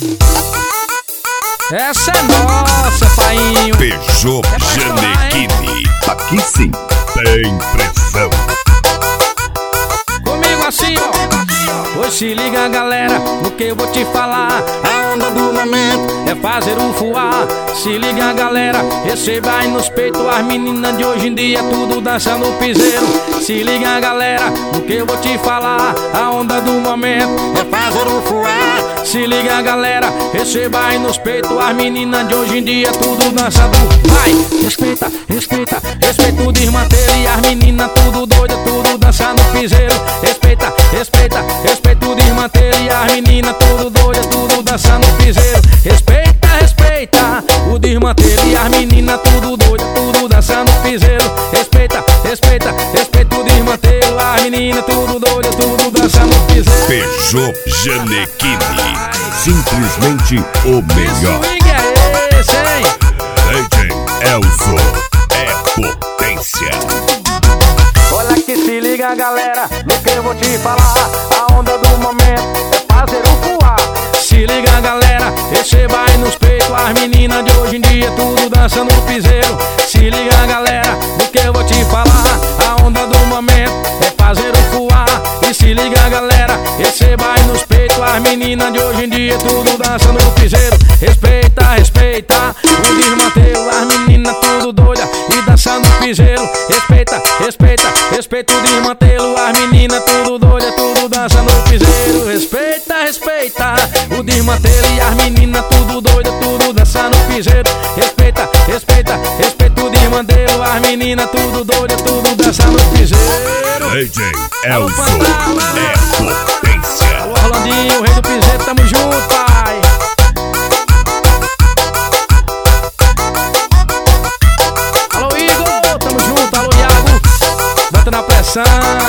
Essa é nossa, painho. Peugeot Janequine. Aqui sim tem pressão. Comigo assim, ó. Pois se liga, galera, no que eu vou te falar. A onda do momento é fazer um fuá. Se liga, galera, receba aí nos peitos. As meninas de hoje em dia tudo dança no piseiro. Se liga, galera, no que eu vou te falar. A onda do momento é fazer um fuá. Se liga, galera, receba aí nos peitos. As meninas de hoje em dia tudo dança do vai. Respeita, respeita, respeita o desmantelo. E as meninas tudo doida, tudo dança no piseiro. Respeita, respeita, respeita o desmantelo. E as meninas tudo doida, tudo dança no piseiro. Respeita, respeita o desmantelo. E as meninas tudo doida, tudo dança no piseiro. Respeita, respeita, respeita o desmantelo. As meninas tudo doida, tudo dança no piseiro. Peugeot Janequine, simplesmente o melhor. Swing é esse, hein? DJ Elzo é potência. Olha que se liga, galera, no que eu vou te falar. A onda do momento é fazer um fuá. Se liga, galera, receba aí nos peitos. As meninas de hoje em dia tudo dança no piseiro. Se liga, galera, no que eu vou te falar. A onda do momento é fazer um fuá. E se liga, galera, receba aí nos peitos. As meninas de hoje em dia tudo dança no piseiro. Respeita, respeita o desmantelo. As meninas tudo doida e dança no piseiro. Respeita, respeita, respeita o desmantelo. As meninas tudo doida, tudo dança no piseiro. Respeita, respeita o desmantelo. E as meninas tudo doida, tudo dança no piseiro. Respeita, respeita, respeita o desmantelo. As meninas tudo doida, tudo dança no piseiro. DJ Elzo é potência. Alô, Orlandinho, o rei do piseiro, tamo junto, pai. Alô, Igor, tamo junto. Alô, Iago, bota na pressão.